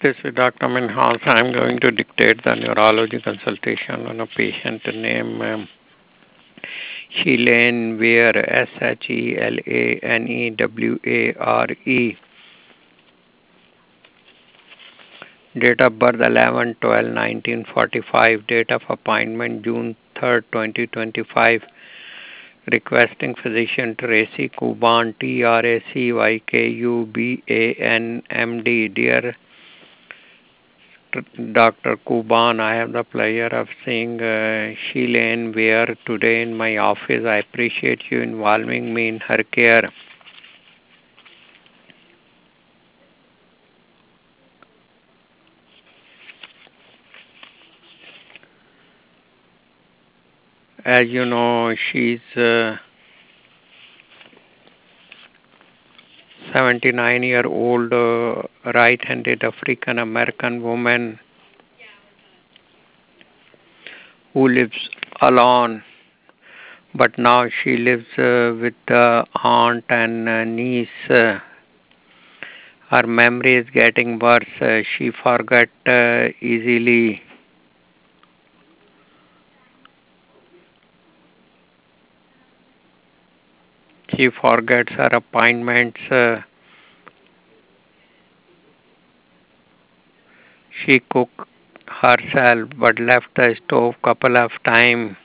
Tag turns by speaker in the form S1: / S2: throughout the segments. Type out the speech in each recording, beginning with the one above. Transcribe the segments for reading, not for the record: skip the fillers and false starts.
S1: This is Dr. Minhas. I'm going to dictate the neurology consultation on a patient named Shelane Ware, Shelane Ware. Date of birth 11/12/1945. Date of appointment June 3rd, 2025. Requesting physician Tracy Kuban, Tracykuban, MD. Dear Dr. Kuban, I have the pleasure of seeing Shelane Ware today in my office. I appreciate you involving me in her care. As you know, she's 79-year-old right-handed African American woman who lives alone, but now she lives with aunt and niece. Her memory is getting worse. She forget easily. She forgets her appointments. She cook herself but left the stove couple of times.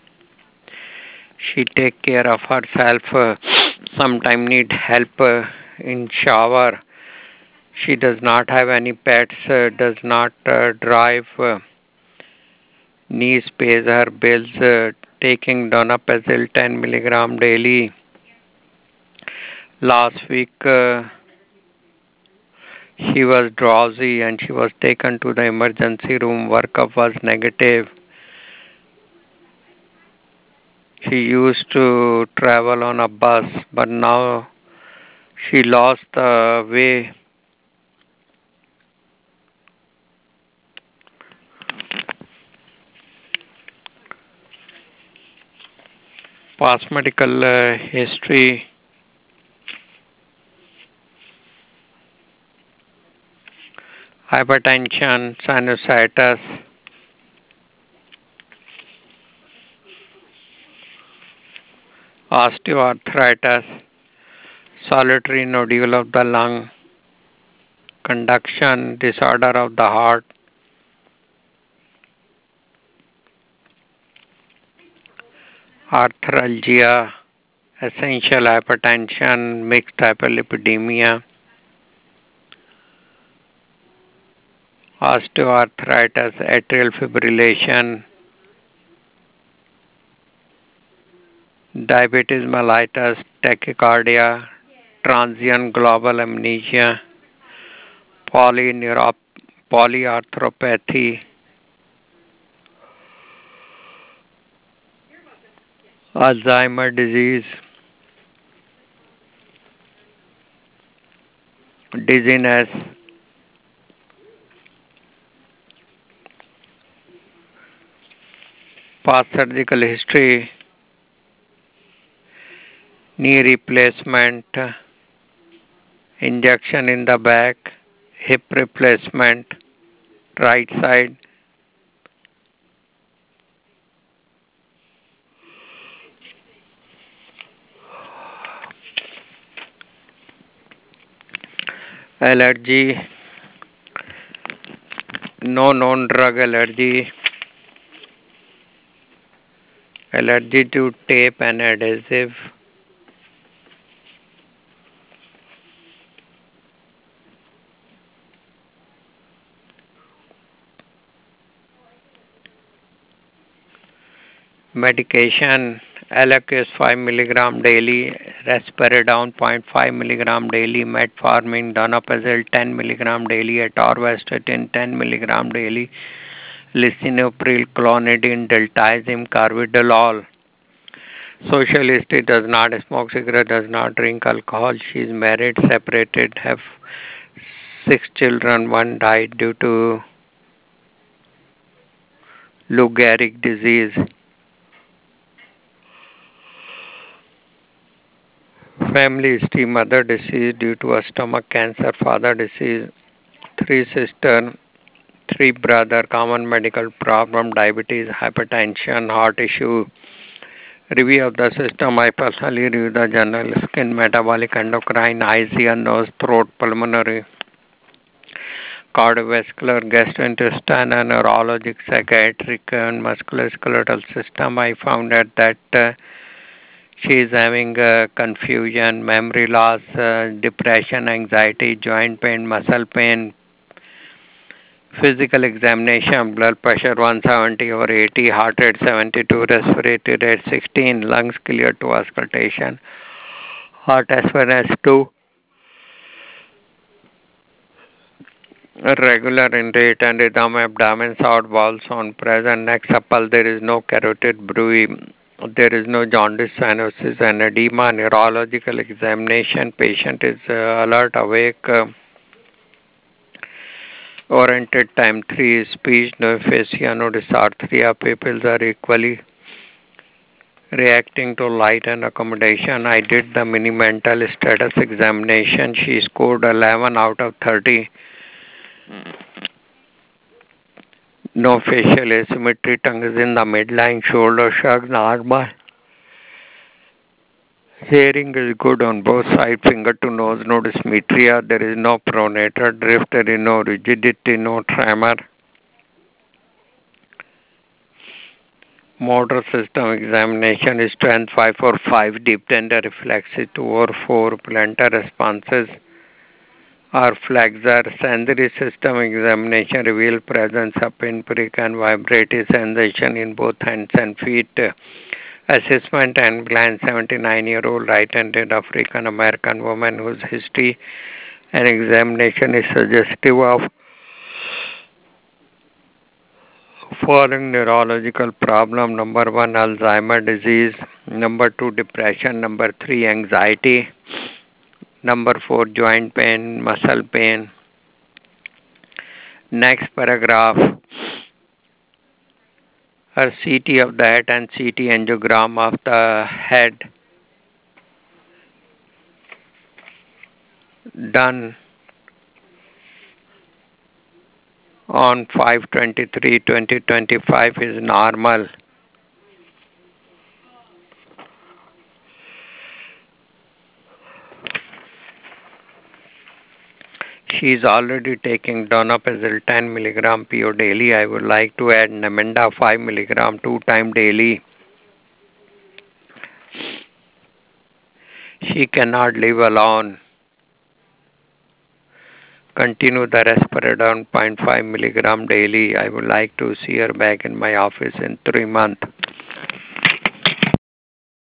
S1: She take care of herself. Sometimes need help in shower. She does not have any pets. Does not drive. Niece pays her bills. Taking Donepezil 10 milligram daily. Last week she was drowsy and she was taken to the emergency room. Workup was negative. She used to travel on a bus, but now she lost the way. Past medical history. Hypertension, sinusitis, osteoarthritis, solitary nodule of the lung, conduction disorder of the heart, arthralgia, essential hypertension, mixed hyperlipidemia, osteoarthritis, atrial fibrillation, diabetes mellitus, tachycardia, transient global amnesia, polyarthropathy, Alzheimer disease, dizziness, past surgical history, knee replacement, injection in the back, hip replacement, right side, allergy, no known drug allergy, allergy to tape and adhesive, medication, Eliquis 5 milligram daily, Risperidone 0.5 milligram daily, metformin, donepezil 10 milligram daily, atorvastatin 10 milligram daily, lisinopril, clonidine, diltiazem, carvedilol. Social history: does not smoke cigarette, does not drink alcohol. She is married, separated, have 6 children. One died due to Lou Gehrig disease. Family history: mother deceased due to a stomach cancer, father deceased three sister, three brother, common medical problem, diabetes, hypertension, heart issue. Review of the system. I personally review the general skin, metabolic, endocrine, eyes, ear, nose, throat, pulmonary, cardiovascular, gastrointestinal, neurologic, psychiatric, and musculoskeletal system. I found out that she is having confusion, memory loss, depression, anxiety, joint pain, muscle pain, physical examination, blood pressure 170 over 80, heart rate 72, respiratory rate 16, lungs clear to auscultation, heart aspirants 2, regular in rate and rhythm, abdomen sound, walls on present, neck supple, there is no carotid bruit, there is no jaundice, cyanosis, and edema, neurological examination, patient is alert, awake, oriented time 3, speech, no aphasia, no dysarthria, pupils are equally reacting to light and accommodation. I did the mini mental status examination. She scored 11 out of 30. No facial asymmetry, tongue is in the midline, shoulder shrugs, normal. Hearing is good on both sides, finger to nose, no dysmetria. There is no pronator drift, there is no rigidity, no tremor. Motor system examination is strength 545, deep tender reflexes 2 or 4, plantar responses are flexor. Sensory system examination reveal presence of pinprick and vibratory sensation in both hands and feet. Assessment and glance 79-year-old right-handed African American woman whose history and examination is suggestive of following neurological problem. Number 1, Alzheimer disease. Number 2, depression. Number 3, anxiety. Number 4, joint pain, muscle pain. Next paragraph. Her CT of the head and CT angiogram of the head done on 5/23/2025 is normal. She is already taking donepezil 10 milligram PO daily. I would like to add Namenda 5 milligram 2 times daily. She cannot live alone. Continue the risperidone 0.5 milligram daily. I would like to see her back in my office in 3 months.